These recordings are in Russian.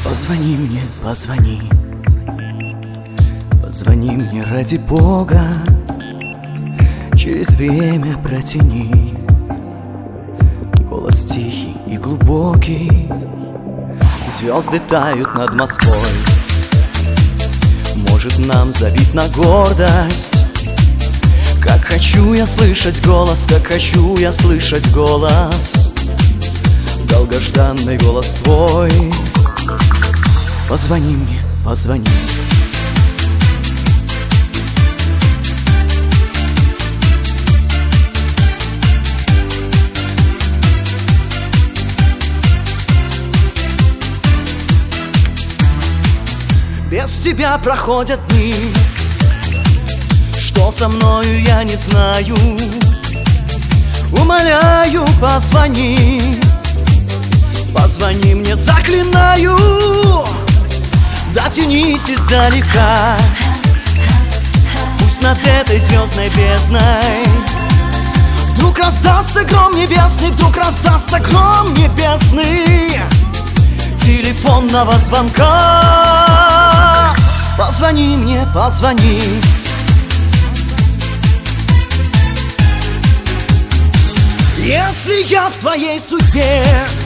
Позвони мне, позвони. Позвони мне ради Бога. Через время протяни. Голос тихий и глубокий. Звезды тают над Москвой. Может, нам забить на гордость. Как хочу я слышать голос, как хочу я слышать голос. Долгожданный голос твой. Позвони мне, позвони. Без тебя проходят дни. Что со мною, я не знаю. Умоляю, позвони. Позвони мне, заклинаю. Дотянись издалека. Пусть над этой звездной бездной вдруг раздастся гром небесный, вдруг раздастся гром небесный телефонного звонка. Позвони мне, позвони. Если я в твоей судьбе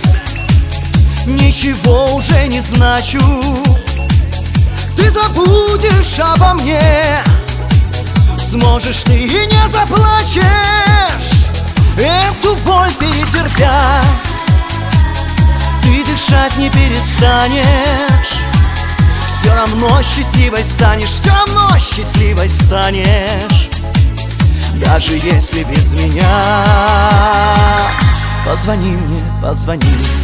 ничего уже не значу, ты забудешь обо мне, сможешь ты и не заплачешь. Эту боль перетерпя, ты дышать не перестанешь. Все равно счастливой станешь, все равно счастливой станешь. Даже если без меня. Позвони мне, позвони.